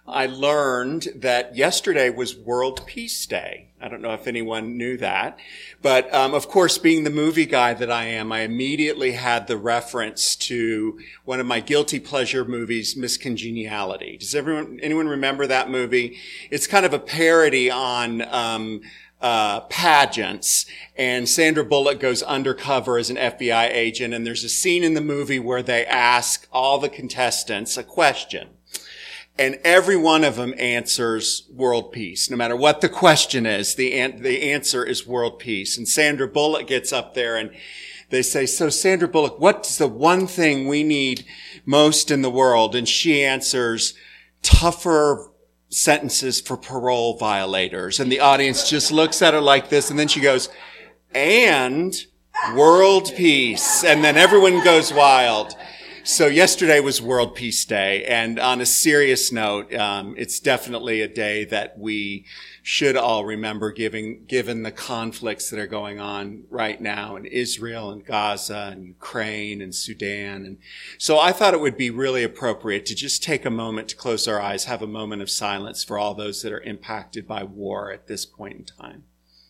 I learned that yesterday was World Peace Day. I don't know if anyone knew that. But, of course, being the movie guy that I am, I immediately had the reference to one of my guilty pleasure movies, Miss Congeniality. Does anyone remember that movie? It's kind of a parody on, pageants, and Sandra Bullock goes undercover as an FBI agent, and there's a scene in the movie where they ask all the contestants a question. And every one of them answers world peace. No matter what the question is, the answer is world peace. And Sandra Bullock gets up there and they say, so Sandra Bullock, what's the one thing we need most in the world? And she answers, tougher sentences for parole violators. And the audience just looks at her like this. And then she goes, and world peace. And then everyone goes wild. So yesterday was World Peace Day, and on a serious note, it's definitely a day that we should all remember given the conflicts that are going on right now in Israel and Gaza and Ukraine and Sudan. And so I thought it would be really appropriate to just take a moment to close our eyes, have a moment of silence for all those that are impacted by war at this point in time.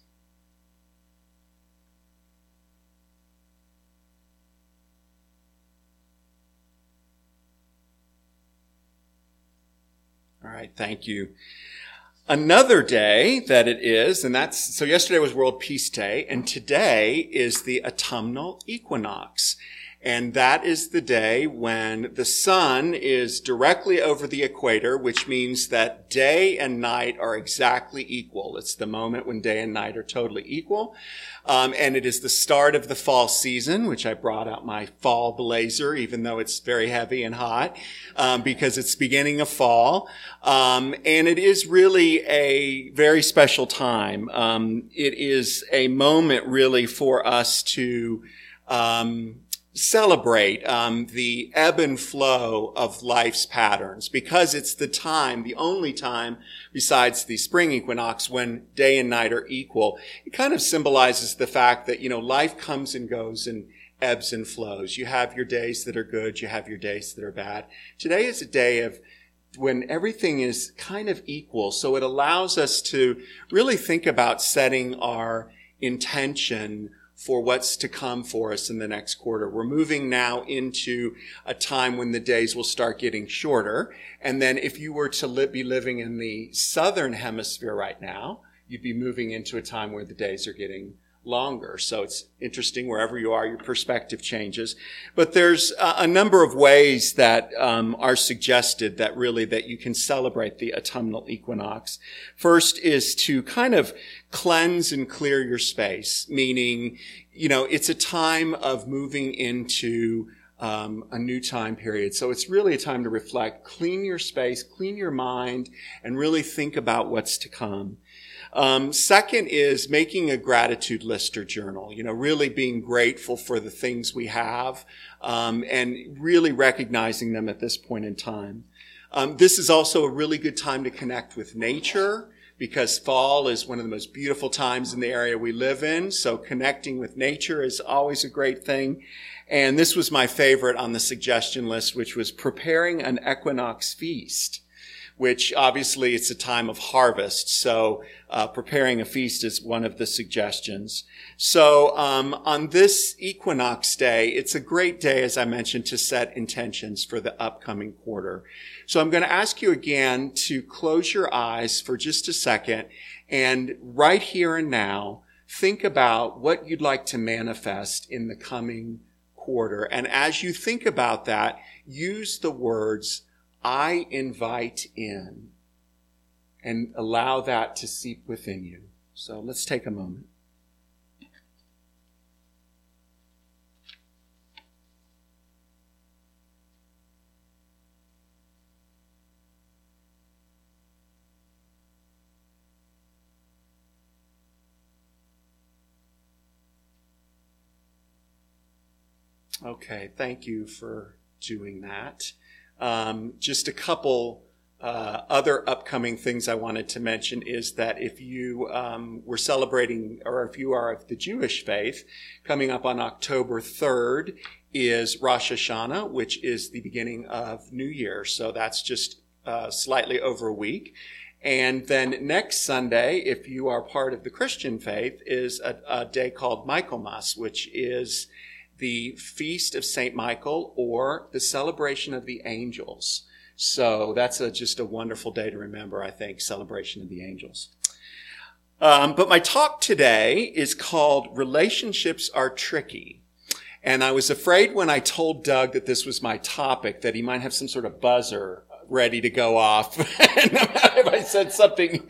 All right, thank you. Another day that it is, so yesterday was World Peace Day, and today is the autumnal equinox. And that is the day when the sun is directly over the equator, which means that day and night are exactly equal. It's the moment when day and night are totally equal. And it is the start of the fall season, which I brought out my fall blazer, even though it's very heavy and hot, because it's beginning of fall. And it is really a very special time. It is a moment really for us to, celebrate the ebb and flow of life's patterns, because it's the only time besides the spring equinox when day and night are equal. It kind of symbolizes the fact that, life comes and goes and ebbs and flows. You have your days that are good, you have your days that are bad. Today is a day of when everything is kind of equal, so it allows us to really think about setting our intention for what's to come for us in the next quarter. We're moving now into a time when the days will start getting shorter. And then if you were to be living in the southern hemisphere right now, you'd be moving into a time where the days are getting longer. So it's interesting, wherever you are, your perspective changes. But there's a number of ways that are suggested that you can celebrate the autumnal equinox. First is to kind of cleanse and clear your space, meaning, it's a time of moving into a new time period. So it's really a time to reflect, clean your space, clean your mind, and really think about what's to come. Second is making a gratitude list or journal, really being grateful for the things we have, and really recognizing them at this point in time. This is also a really good time to connect with nature, because fall is one of the most beautiful times in the area we live in. So connecting with nature is always a great thing. And this was my favorite on the suggestion list, which was preparing an equinox feast, which obviously it's a time of harvest. So preparing a feast is one of the suggestions. So on this equinox day, it's a great day, as I mentioned, to set intentions for the upcoming quarter. So I'm going to ask you again to close your eyes for just a second, and right here and now, think about what you'd like to manifest in the coming quarter. And as you think about that, use the words, I invite in, and allow that to seep within you. So let's take a moment. Okay, thank you for doing that. Just a couple other upcoming things I wanted to mention is that if you were celebrating, or if you are of the Jewish faith, coming up on October 3rd is Rosh Hashanah, which is the beginning of New Year. So that's just slightly over a week. And then next Sunday, if you are part of the Christian faith, is a day called Michaelmas, which is the Feast of St. Michael, or the celebration of the angels. So that's just a wonderful day to remember, I think, celebration of the angels. But my talk today is called Relationships Are Tricky. And I was afraid when I told Doug that this was my topic that he might have some sort of buzzer ready to go off if I said something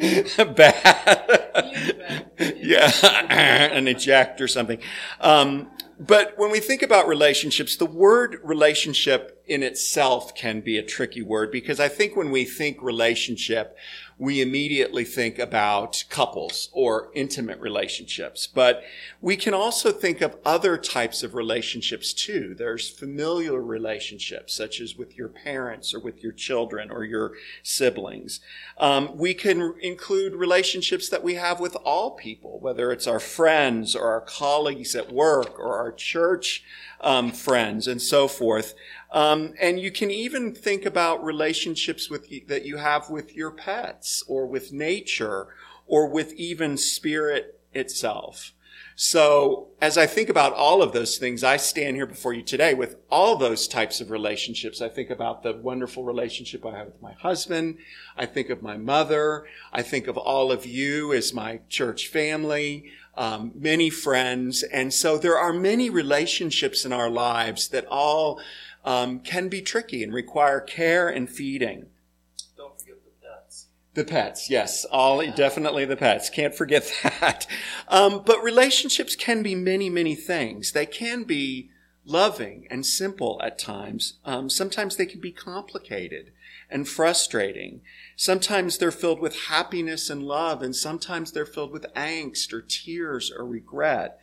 bad. Yeah, an eject or something. But when we think about relationships, the word relationship in itself can be a tricky word, because I think when we think relationship, we immediately think about couples or intimate relationships. But we can also think of other types of relationships too. There's familial relationships, such as with your parents or with your children or your siblings. We can include relationships that we have with all people, whether it's our friends or our colleagues at work or our church friends and so forth. And you can even think about relationships that you have with your pets or with nature or with even spirit itself. So as I think about all of those things, I stand here before you today with all those types of relationships. I think about the wonderful relationship I have with my husband. I think of my mother. I think of all of you as my church family, many friends. And so there are many relationships in our lives that all can be tricky and require care and feeding. Don't forget the pets. The pets, yes. Definitely the pets. Can't forget that. But relationships can be many, many things. They can be loving and simple at times. Sometimes they can be complicated and frustrating. Sometimes they're filled with happiness and love, and sometimes they're filled with angst or tears or regret.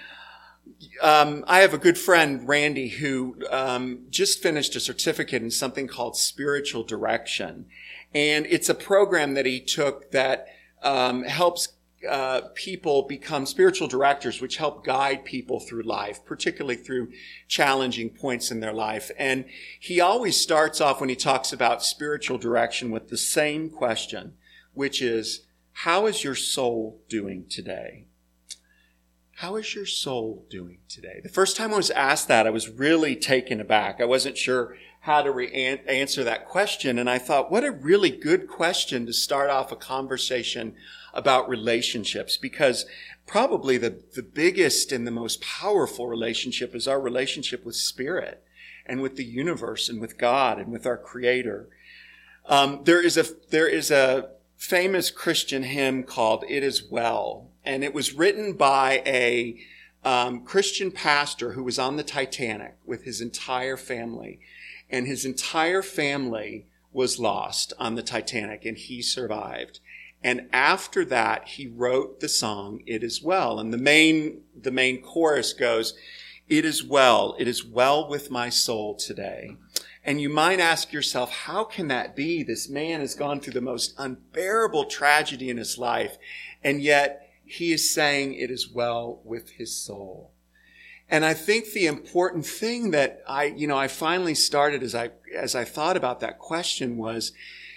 I have a good friend, Randy, who just finished a certificate in something called spiritual direction. And it's a program that he took that helps people become spiritual directors, which help guide people through life, particularly through challenging points in their life. And he always starts off when he talks about spiritual direction with the same question, which is, how is your soul doing today? How is your soul doing today? The first time I was asked that, I was really taken aback. I wasn't sure how to answer that question. And I thought, what a really good question to start off a conversation about relationships, because probably the biggest and the most powerful relationship is our relationship with Spirit and with the universe and with God and with our Creator. There is a famous Christian hymn called "It Is Well," and it was written by a Christian pastor who was on the Titanic with his entire family. And his entire family was lost on the Titanic, and he survived. And after that, he wrote the song, "It Is Well." And the main chorus goes, "It is well with my soul today." And you might ask yourself, how can that be? This man has gone through the most unbearable tragedy in his life, and yet he is saying it is well with his soul. And I think the important thing that I finally started as I thought about that question was,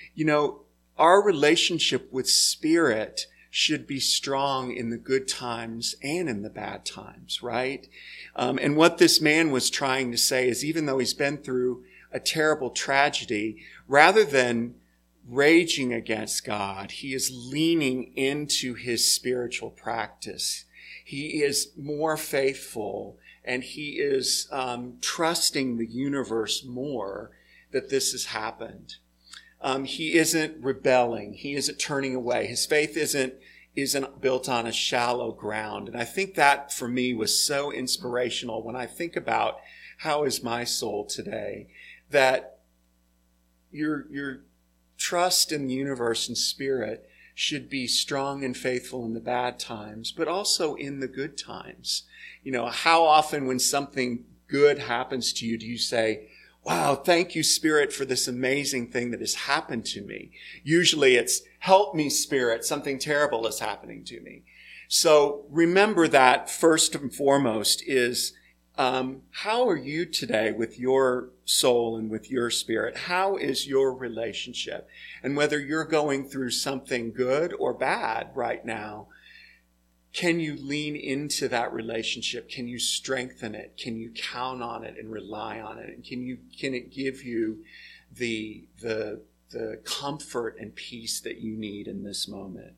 our relationship with Spirit should be strong in the good times and in the bad times, right? And what this man was trying to say is, even though he's been through a terrible tragedy, rather than raging against God, he is leaning into his spiritual practice. He is more faithful, and he is trusting the universe more that this has happened. He isn't rebelling. He isn't turning away. His faith isn't built on a shallow ground. And I think that for me was so inspirational when I think about how is my soul today, that your trust in the universe and Spirit should be strong and faithful in the bad times, but also in the good times. How often when something good happens to you, do you say, wow, thank you, Spirit, for this amazing thing that has happened to me? Usually it's, help me, Spirit, something terrible is happening to me. So remember that first and foremost is how are you today with your soul and with your spirit? How is your relationship? And whether you're going through something good or bad right now, can you lean into that relationship? Can you strengthen it? Can you count on it and rely on it? And can it give you the comfort and peace that you need in this moment?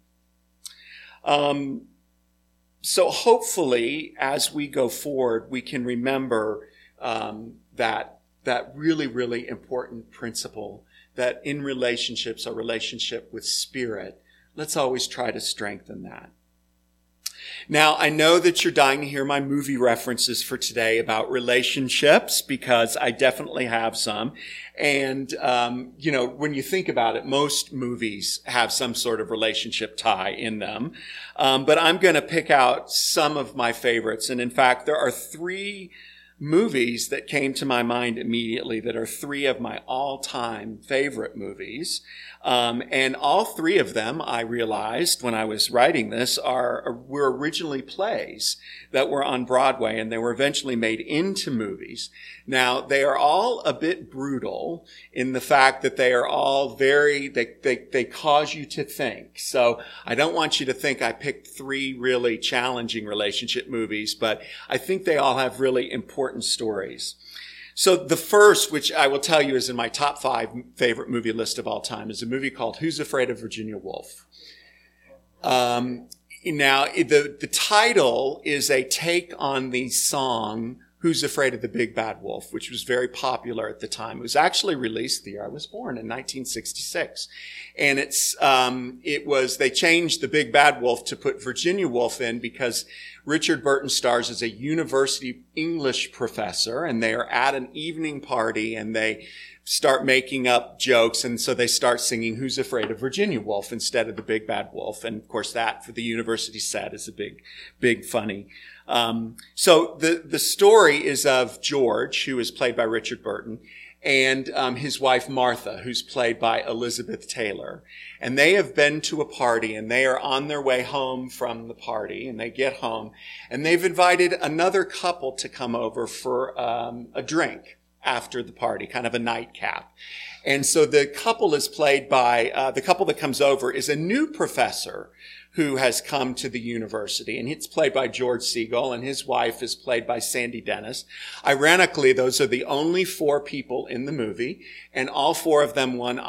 So hopefully, as we go forward, we can remember that really, really important principle that in relationships, a relationship with spirit, let's always try to strengthen that. Now, I know that you're dying to hear my movie references for today about relationships, because I definitely have some. And, when you think about it, most movies have some sort of relationship tie in them. But I'm going to pick out some of my favorites. And in fact, there are 3 movies that came to my mind immediately that are 3 of my all-time favorite movies. And all 3 of them, I realized when I was writing this, were originally plays that were on Broadway, and they were eventually made into movies. Now, they are all a bit brutal in the fact that they are all they cause you to think. So I don't want you to think I picked 3 really challenging relationship movies, but I think they all have really important stories. So the first, which I will tell you is in my top 5 favorite movie list of all time, is a movie called Who's Afraid of Virginia Woolf? Now, the title is a take on the song Who's Afraid of the Big Bad Wolf, which was very popular at the time. It was actually released the year I was born, in 1966. And they changed the Big Bad Wolf to put Virginia Woolf in because Richard Burton stars as a university English professor, and they are at an evening party, and they start making up jokes, and so they start singing Who's Afraid of Virginia Woolf instead of the Big Bad Wolf. And of course that, for the university set, is a big funny. So the story is of George, who is played by Richard Burton, and his wife Martha, who's played by Elizabeth Taylor. And they have been to a party, and they are on their way home from the party, and they get home, and they've invited another couple to come over for a drink after the party, kind of a nightcap. And so the couple is played by, the couple that comes over is a new professor who has come to the university, and it's played by George Segal, and his wife is played by Sandy Dennis. Ironically, those are the only 4 people in the movie, and all 4 of them got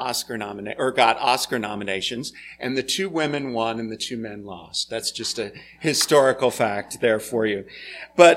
Oscar nominations, and the 2 women won and the 2 men lost. That's just a historical fact there for you. But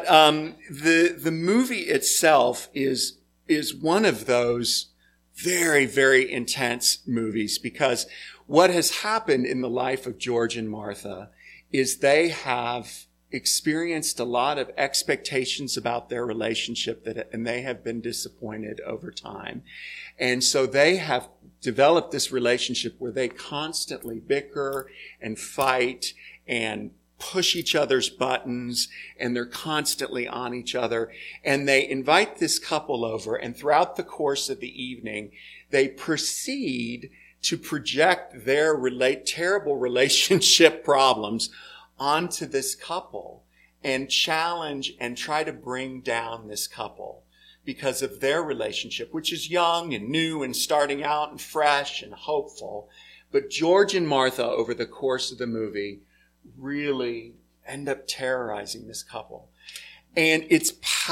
the movie itself is one of those very, very intense movies, because what has happened in the life of George and Martha is they have experienced a lot of expectations about their relationship and they have been disappointed over time. And so they have developed this relationship where they constantly bicker and fight and push each other's buttons, and they're constantly on each other. And they invite this couple over, and throughout the course of the evening, they proceed to project their terrible relationship problems onto this couple and challenge and try to bring down this couple because of their relationship, which is young and new and starting out and fresh and hopeful. But George and Martha, over the course of the movie, really end up terrorizing this couple. And it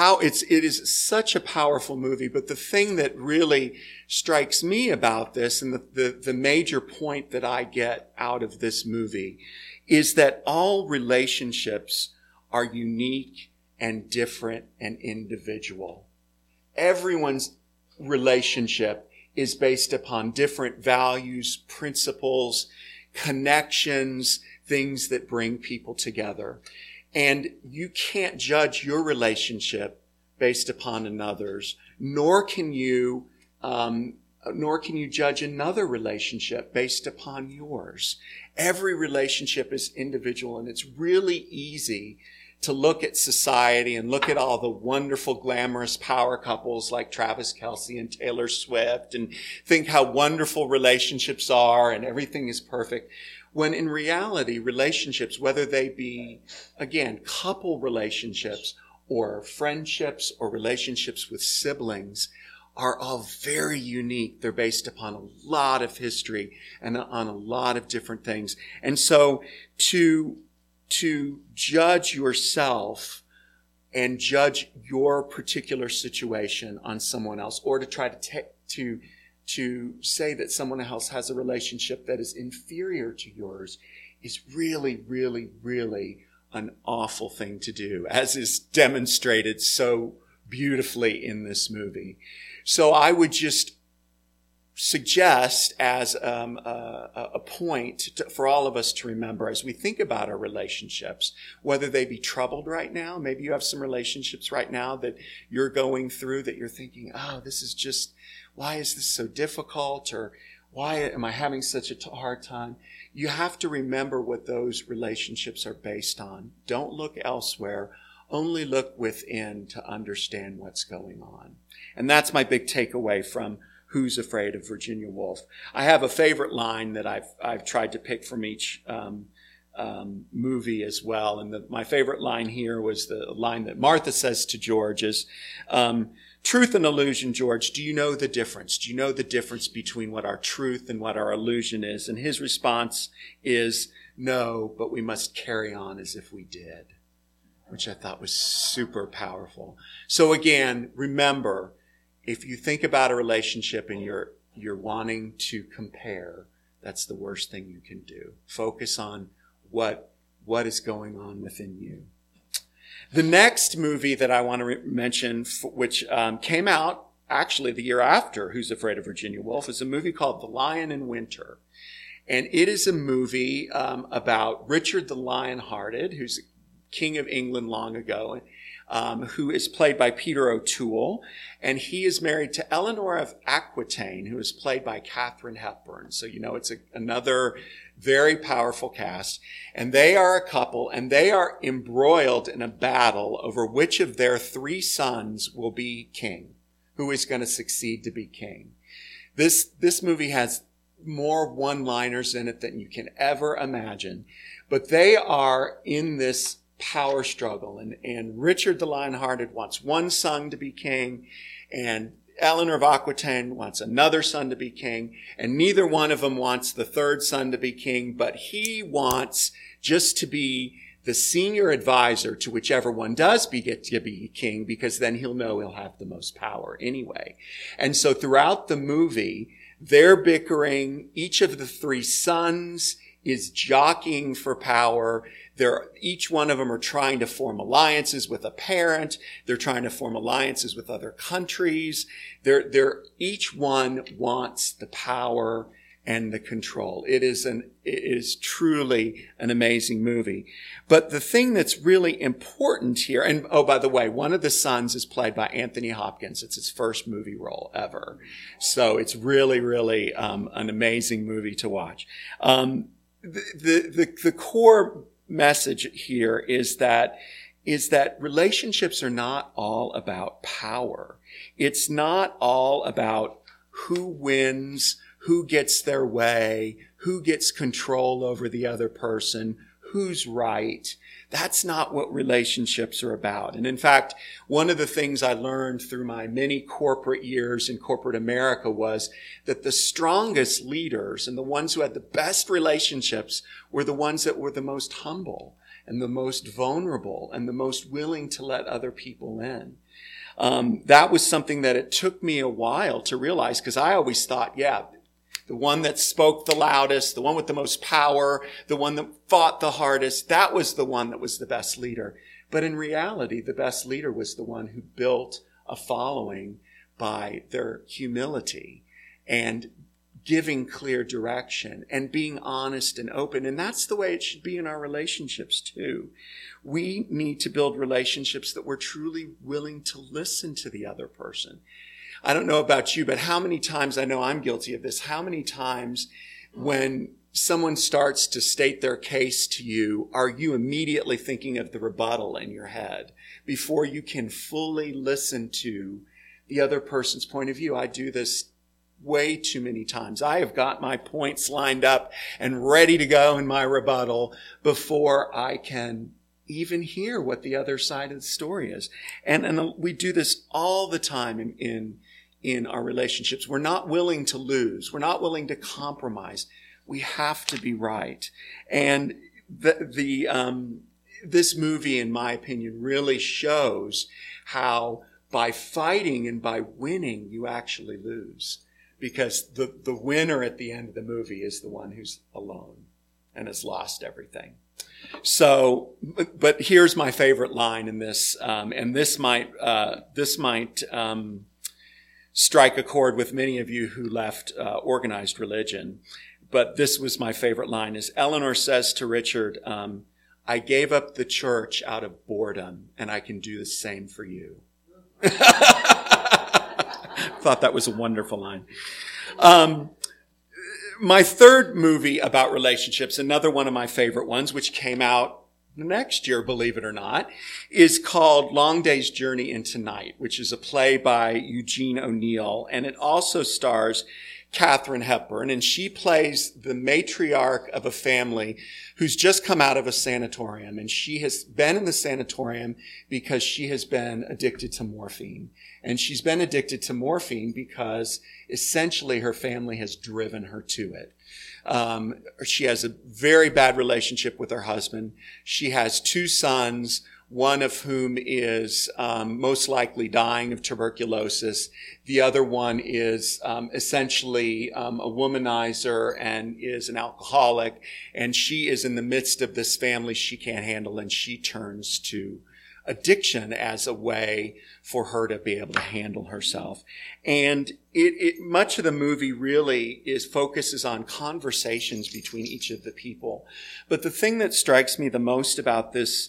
is such a powerful movie. But the thing that really strikes me about this, and the major point that I get out of this movie, is that all relationships are unique and different and individual. Everyone's relationship is based upon different values, principles, connections, things that bring people together. And you can't judge your relationship based upon another's, nor can you judge another relationship based upon yours. Every relationship is individual, and it's really easy to look at society and look at all the wonderful, glamorous power couples like Travis Kelce and Taylor Swift and think how wonderful relationships are and everything is perfect. When in reality, relationships, whether they be, again, couple relationships or friendships or relationships with siblings are all very unique. They're based upon a lot of history and on a lot of different things. And so to judge yourself and judge your particular situation on someone else, or to try to say that someone else has a relationship that is inferior to yours, is really, really, really an awful thing to do, as is demonstrated so beautifully in this movie. So I would just suggest as a point for all of us to remember as we think about our relationships, whether they be troubled right now. Maybe you have some relationships right now that you're going through that you're thinking, oh, this is just, why is this so difficult? Or why am I having such a hard time? You have to remember what those relationships are based on. Don't look elsewhere. Only look within to understand what's going on. And that's my big takeaway from Who's Afraid of Virginia Woolf. I have a favorite line that I've tried to pick from each movie as well. And my favorite line here was the line that Martha says to George is, truth and illusion, George, do you know the difference? Do you know the difference between what our truth and what our illusion is? And his response is, no, but we must carry on as if we did, which I thought was super powerful. So again, remember, if you think about a relationship and you're wanting to compare, that's the worst thing you can do. Focus on what is going on within you. The next movie that I want to mention, which came out actually the year after Who's Afraid of Virginia Woolf, is a movie called The Lion in Winter. And it is a movie about Richard the Lionhearted, who's King of England long ago, who is played by Peter O'Toole. And he is married to Eleanor of Aquitaine, who is played by Katharine Hepburn. So, it's another very powerful cast. And they are a couple, and they are embroiled in a battle over which of their 3 sons will be king, who is going to succeed to be king. This movie has more one-liners in it than you can ever imagine. But they are in this power struggle, and Richard the Lionhearted wants one son to be king, and Eleanor of Aquitaine wants another son to be king, and neither one of them wants the third son to be king, but he wants just to be the senior advisor to whichever one does get to be king, because then he'll know he'll have the most power anyway. And so throughout the movie, they're bickering. Each of the 3 sons is jockeying for power. Each one of them are trying to form alliances with a parent. They're trying to form alliances with other countries. Each one wants the power and the control. It is truly an amazing movie. But the thing that's really important here, and oh, by the way, one of the sons is played by Anthony Hopkins. It's his first movie role ever. So it's really, really an amazing movie to watch. The core message here is that relationships are not all about power. It's not all about who wins, who gets their way, who gets control over the other person, who's right. That's not what relationships are about. And in fact, one of the things I learned through my many corporate years in corporate America was that the strongest leaders and the ones who had the best relationships were the ones that were the most humble and the most vulnerable and the most willing to let other people in. That was something that it took me a while to realize, because I always thought, the one that spoke the loudest, the one with the most power, the one that fought the hardest, that was the one that was the best leader. But in reality, the best leader was the one who built a following by their humility and giving clear direction and being honest and open. And that's the way it should be in our relationships too. We need to build relationships that we're truly willing to listen to the other person. I don't know about you, but how many times, I know I'm guilty of this, how many times when someone starts to state their case to you, are you immediately thinking of the rebuttal in your head before you can fully listen to the other person's point of view? I do this way too many times. I have got my points lined up and ready to go in my rebuttal before I can even hear what the other side of the story is. And we do this all the time in our relationships. We're not willing to lose. We're not willing to compromise. We have to be right. And this movie, in my opinion, really shows how by fighting and by winning, you actually lose. Because the winner at the end of the movie is the one who's alone and has lost everything. So, but here's my favorite line in this, and this might strike a chord with many of you who left organized religion. But this was my favorite line, is Eleanor says to Richard, I gave up the church out of boredom, and I can do the same for you. Thought that was a wonderful line. My third movie about relationships, another one of my favorite ones, which came out next year, believe it or not, is called Long Day's Journey into Night, which is a play by Eugene O'Neill. And it also stars Katharine Hepburn, and she plays the matriarch of a family who's just come out of a sanatorium. And she has been in the sanatorium because she has been addicted to morphine. And she's been addicted to morphine because essentially her family has driven her to it. She has a very bad relationship with her husband. She has 2 sons, one of whom is most likely dying of tuberculosis. The other one is essentially a womanizer and is an alcoholic. And she is in the midst of this family she can't handle, and she turns to addiction as a way for her to be able to handle herself. And much of the movie really focuses on conversations between each of the people. But the thing that strikes me the most about this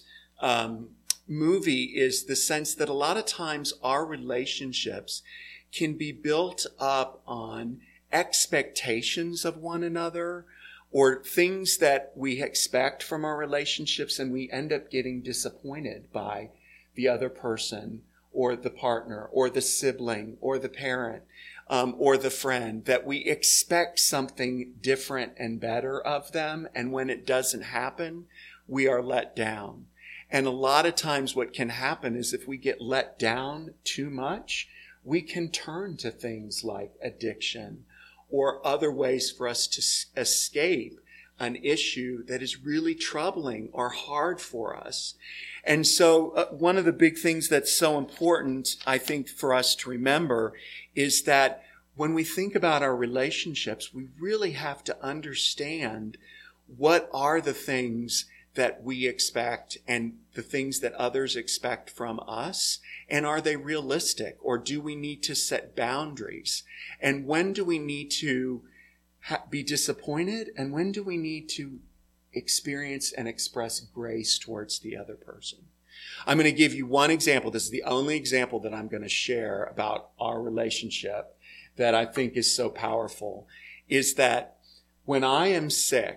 movie is the sense that a lot of times our relationships can be built up on expectations of one another, or things that we expect from our relationships, and we end up getting disappointed by the other person or the partner or the sibling or the parent or the friend, that we expect something different and better of them. And when it doesn't happen, we are let down. And a lot of times what can happen is if we get let down too much, we can turn to things like addiction or other ways for us to escape an issue that is really troubling or hard for us. And so one of the big things that's so important, I think, for us to remember is that when we think about our relationships, we really have to understand what are the things that we expect and the things that others expect from us, and are they realistic, or do we need to set boundaries? And when do we need to be disappointed, and when do we need to experience and express grace towards the other person? I'm going to give you one example. This is the only example that I'm going to share about our relationship that I think is so powerful, is that when I am sick,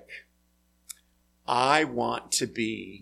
I want to be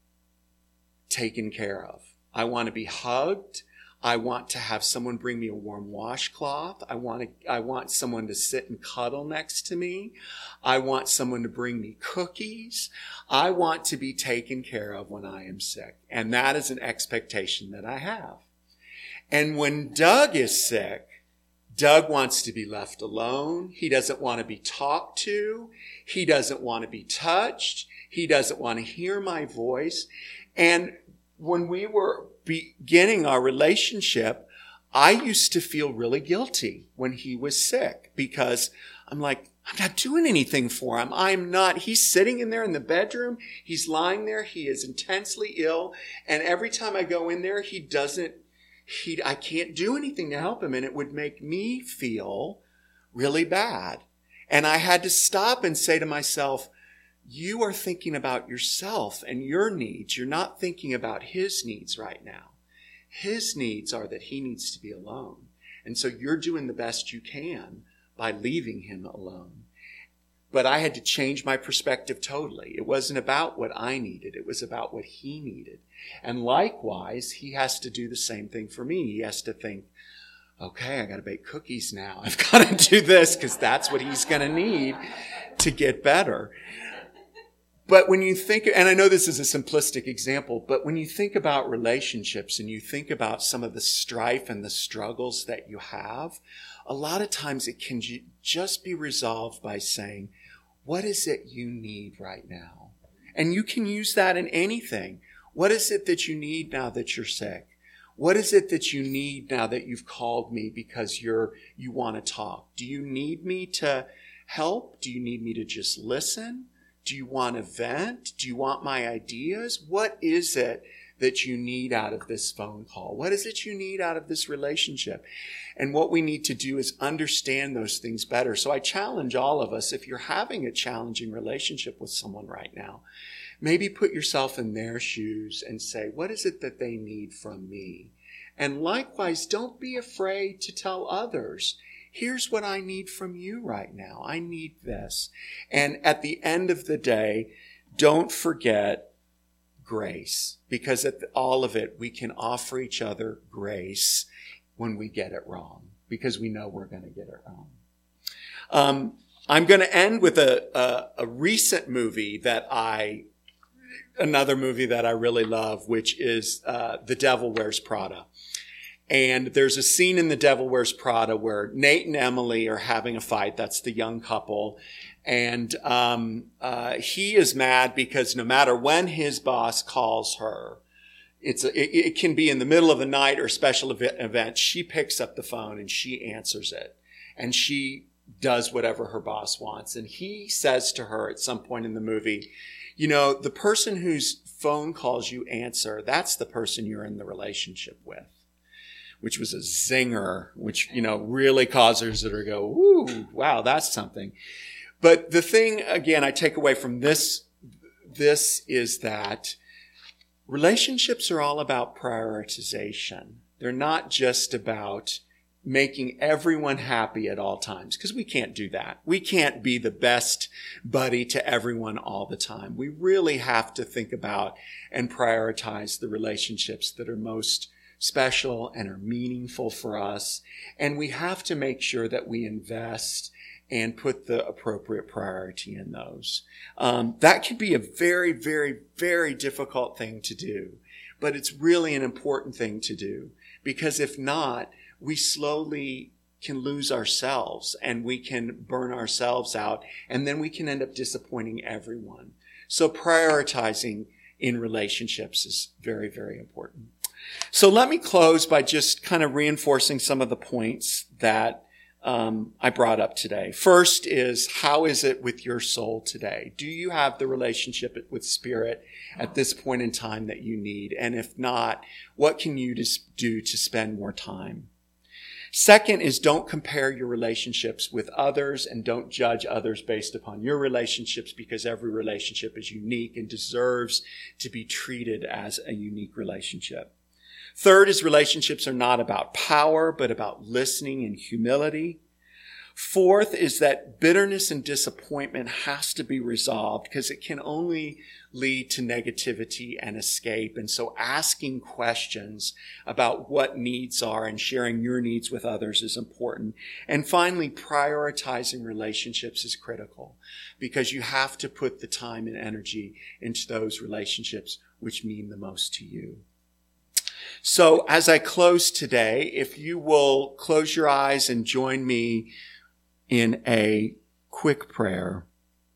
taken care of. I want to be hugged. I want to have someone bring me a warm washcloth. I want someone to sit and cuddle next to me. I want someone to bring me cookies. I want to be taken care of when I am sick. And that is an expectation that I have. And when Doug is sick, Doug wants to be left alone. He doesn't want to be talked to. He doesn't want to be touched. He doesn't want to hear my voice. And when we were beginning our relationship, I used to feel really guilty when he was sick, because I'm like, I'm not doing anything for him. He's sitting in there in the bedroom. He's lying there. He is intensely ill. And every time I go in there, I can't do anything to help him. And it would make me feel really bad. And I had to stop and say to myself, you are thinking about yourself and your needs. You're not thinking about his needs right now. His needs are that he needs to be alone. And so you're doing the best you can by leaving him alone. But I had to change my perspective totally. It wasn't about what I needed. It was about what he needed. And likewise, he has to do the same thing for me. He has to think, okay, I got to bake cookies now. I've got to do this because that's what he's going to need to get better. But when you think, and I know this is a simplistic example, but when you think about relationships and you think about some of the strife and the struggles that you have, a lot of times it can just be resolved by saying, what is it you need right now? And you can use that in anything. What is it that you need now that you're sick? What is it that you need now that you've called me because you want to talk? Do you need me to help? Do you need me to just listen? Do you want to vent? Do you want my ideas? What is it that you need out of this phone call? What is it you need out of this relationship? And what we need to do is understand those things better. So I challenge all of us, if you're having a challenging relationship with someone right now, maybe put yourself in their shoes and say, what is it that they need from me? And likewise, don't be afraid to tell others, here's what I need from you right now. I need this. And at the end of the day, don't forget grace, because at all of it, we can offer each other grace when we get it wrong, because we know we're going to get it wrong. I'm going to end with a recent movie another movie that I really love, which is The Devil Wears Prada. And there's a scene in The Devil Wears Prada where Nate and Emily are having a fight. That's the young couple. And he is mad because no matter when his boss calls her, it can be in the middle of the night or special event, she picks up the phone and she answers it. And she does whatever her boss wants. And he says to her at some point in the movie, you know, the person whose phone calls you answer, that's the person you're in the relationship with. Which was a zinger, which, really causes her to go, ooh, wow, that's something. But the thing, again, I take away from this is that relationships are all about prioritization. They're not just about making everyone happy at all times, because we can't do that. We can't be the best buddy to everyone all the time. We really have to think about and prioritize the relationships that are most special and are meaningful for us. And we have to make sure that we invest and put the appropriate priority in those. That can be a very, very, very difficult thing to do, but it's really an important thing to do, because if not, we slowly can lose ourselves and we can burn ourselves out, and then we can end up disappointing everyone. So prioritizing in relationships is very, very important. So let me close by just kind of reinforcing some of the points that I brought up today. First is, how is it with your soul today? Do you have the relationship with Spirit at this point in time that you need? And if not, what can you do to spend more time? Second is, don't compare your relationships with others and don't judge others based upon your relationships, because every relationship is unique and deserves to be treated as a unique relationship. Third is, relationships are not about power, but about listening and humility. Fourth is that bitterness and disappointment has to be resolved, because it can only lead to negativity and escape. And so asking questions about what needs are and sharing your needs with others is important. And finally, prioritizing relationships is critical, because you have to put the time and energy into those relationships which mean the most to you. So as I close today, if you will close your eyes and join me in a quick prayer.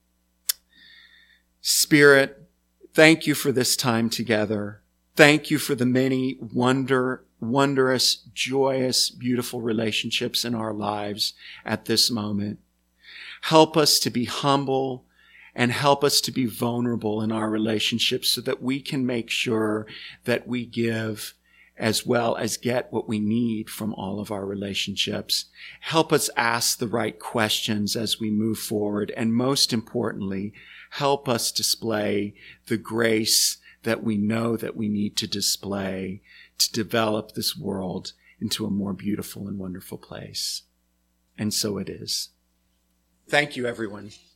Spirit, thank you for this time together. Thank you for the many wondrous, joyous, beautiful relationships in our lives at this moment. Help us to be humble and help us to be vulnerable in our relationships so that we can make sure that we give as well as get what we need from all of our relationships. Help us ask the right questions as we move forward. And most importantly, help us display the grace that we know that we need to display to develop this world into a more beautiful and wonderful place. And so it is. Thank you, everyone.